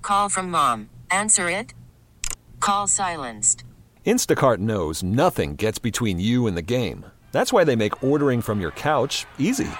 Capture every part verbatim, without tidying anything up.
Call from mom. Answer it. Call silenced. Instacart knows nothing gets between you and the game. That's why they make ordering from your couch easy.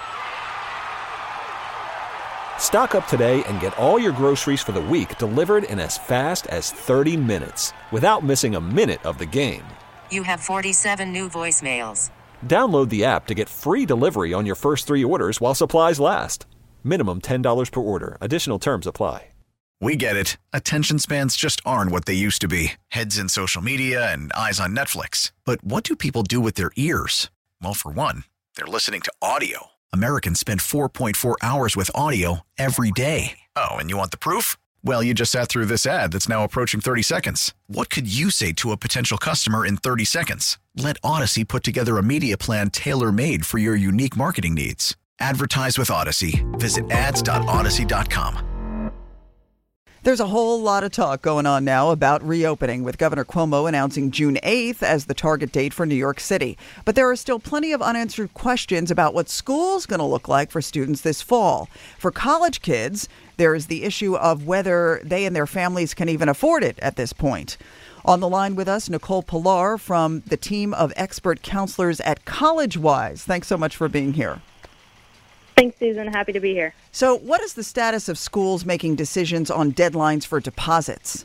Stock up today and get all your groceries for the week delivered in as fast as thirty minutes without missing a minute of the game. You have forty-seven new voicemails. Download the app to get free delivery on your first three orders while supplies last. Minimum ten dollars per order. Additional terms apply. We get it. Attention spans just aren't what they used to be. Heads in social media and eyes on Netflix. But what do people do with their ears? Well, for one, they're listening to audio. Americans spend four point four hours with audio every day. Oh, and you want the proof? Well, you just sat through this ad that's now approaching thirty seconds. What could you say to a potential customer in thirty seconds? Let Odyssey put together a media plan tailor-made for your unique marketing needs. Advertise with Odyssey. Visit ads dot odyssey dot com. There's a whole lot of talk going on now about reopening, with Governor Cuomo announcing June eighth as the target date for New York City. But there are still plenty of unanswered questions about what school's going to look like for students this fall. For college kids, there is the issue of whether they and their families can even afford it at this point. On the line with us, Nicole Pilar from the team of expert counselors at CollegeWise. Thanks so much for being here. Thanks, Susan. Happy to be here. So what is the status of schools making decisions on deadlines for deposits?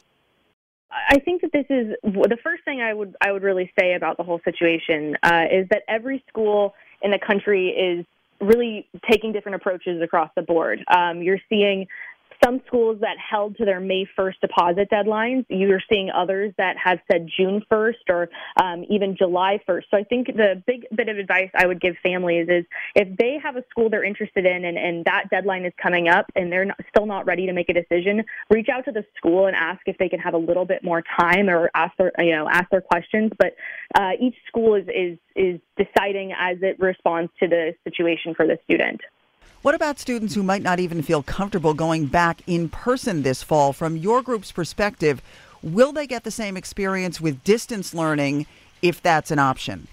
I think that this is the first thing I would I would really say about the whole situation uh, is that every school in the country is really taking different approaches across the board. Um, you're seeing some schools that held to their May first deposit deadlines. You're seeing others that have said June first or um, even July first. So I think the big bit of advice I would give families is if they have a school they're interested in and, and that deadline is coming up and they're not, still not ready to make a decision, reach out to the school and ask if they can have a little bit more time or ask their, you know, ask their questions. But uh, each school is, is, is deciding as it responds to the situation for the student. What about students who might not even feel comfortable going back in person this fall? From your group's perspective, will they get the same experience with distance learning if that's an option?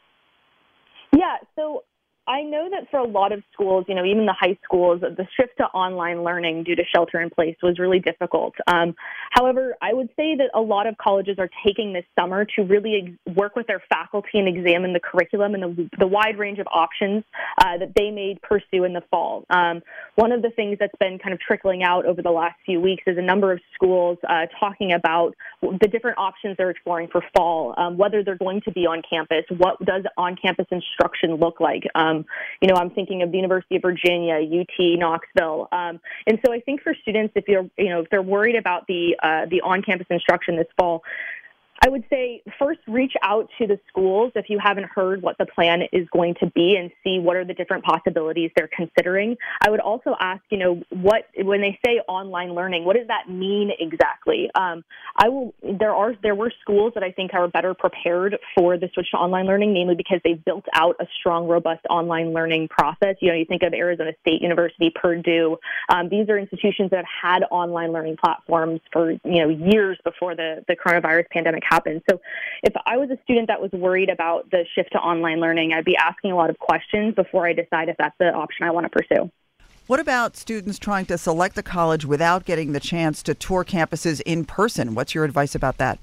Yeah, so I know that for a lot of schools, you know, even the high schools, the shift to online learning due to shelter in place was really difficult. Um, however, I would say that a lot of colleges are taking this summer to really ex- work with their faculty and examine the curriculum and the, the wide range of options uh, that they may pursue in the fall. Um, one of the things that's been kind of trickling out over the last few weeks is a number of schools uh, talking about the different options they're exploring for fall, um, whether they're going to be on campus, what does on-campus instruction look like. Um, You know, I'm thinking of the University of Virginia, U T, Knoxville. Um, and so I think for students, if you're, you know, if they're worried about the uh, the on-campus instruction this fall, I would say first reach out to the schools if you haven't heard what the plan is going to be and see what are the different possibilities they're considering. I would also ask, you know, what when they say online learning, what does that mean exactly? Um, I will. There are there were schools that I think are better prepared for the switch to online learning, namely because they've built out a strong, robust online learning process. You know, you think of Arizona State University, Purdue. Um, these are institutions that have had online learning platforms for you know years before the the coronavirus pandemic happened. So if I was a student that was worried about the shift to online learning, I'd be asking a lot of questions before I decide if that's the option I want to pursue. What about students trying to select a college without getting the chance to tour campuses in person? What's your advice about that?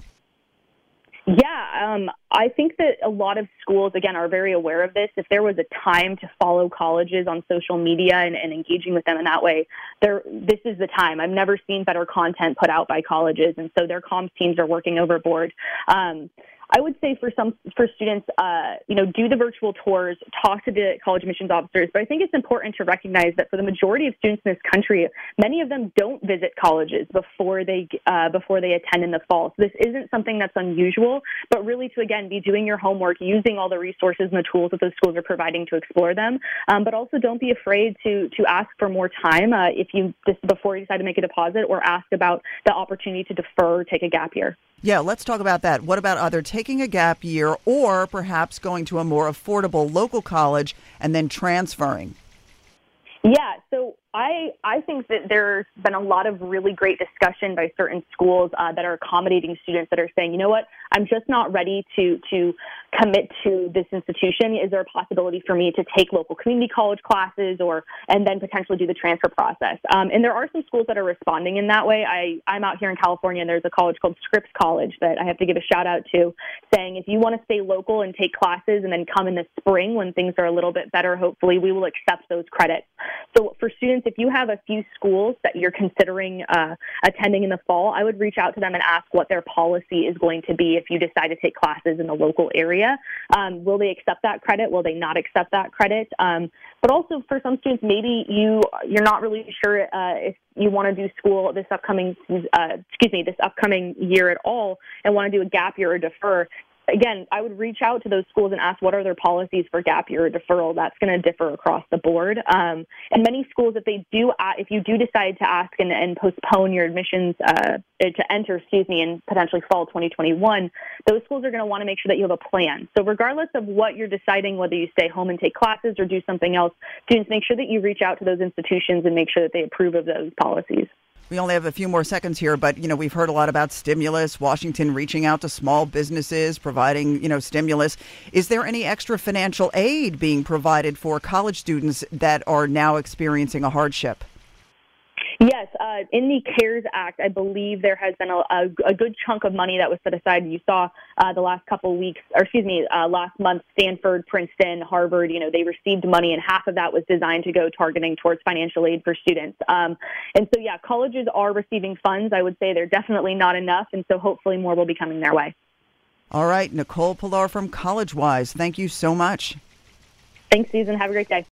Yeah, um, I think that a lot of schools, again, are very aware of this. If there was a time to follow colleges on social media and, and engaging with them in that way, there, this is the time. I've never seen better content put out by colleges, and so their comms teams are working overboard. Um, I would say for some for students, uh, you know, do the virtual tours, talk to the college admissions officers. But I think it's important to recognize that for the majority of students in this country, many of them don't visit colleges before they uh, before they attend in the fall. So this isn't something that's unusual, but really to again be doing your homework, using all the resources and the tools that those schools are providing to explore them. Um, but also don't be afraid to to ask for more time uh, if you just before you decide to make a deposit, or ask about the opportunity to defer or take a gap year. Yeah, let's talk about that. What about either taking a gap year or perhaps going to a more affordable local college and then transferring? Yeah, so I I think that there's been a lot of really great discussion by certain schools uh, that are accommodating students that are saying, you know what, I'm just not ready to to commit to this institution. Is there a possibility for me to take local community college classes or and then potentially do the transfer process? Um, and there are some schools that are responding in that way. I, I'm out here in California, and there's a college called Scripps College that I have to give a shout out to, saying if you want to stay local and take classes and then come in the spring when things are a little bit better, hopefully we will accept those credits. So for students, if you have a few schools that you're considering uh, attending in the fall, I would reach out to them and ask what their policy is going to be if you decide to take classes in the local area. Um, will they accept that credit? Will they not accept that credit? Um, but also for some students, maybe you, you're not really sure uh, if you want to do school this upcoming, uh, excuse me, this upcoming year at all and want to do a gap year or defer. Again, I would reach out to those schools and ask what are their policies for gap year or deferral. That's going to differ across the board. Um, and many schools, if they do, uh, if you do decide to ask and, and postpone your admissions uh, to enter, excuse me, in potentially fall twenty twenty-one, those schools are going to want to make sure that you have a plan. So regardless of what you're deciding, whether you stay home and take classes or do something else, students, make sure that you reach out to those institutions and make sure that they approve of those policies. We only have a few more seconds here, but, you know, we've heard a lot about stimulus, Washington reaching out to small businesses, providing, you know, stimulus. Is there any extra financial aid being provided for college students that are now experiencing a hardship? Yes, uh, in the CARES Act, I believe there has been a, a, a good chunk of money that was set aside. You saw uh, the last couple of weeks, or excuse me, uh, last month, Stanford, Princeton, Harvard, you know, they received money, and half of that was designed to go targeting towards financial aid for students. Um, and so, yeah, colleges are receiving funds. I would say they're definitely not enough, and so hopefully more will be coming their way. All right, Nicole Pilar from CollegeWise, thank you so much. Thanks, Susan. Have a great day.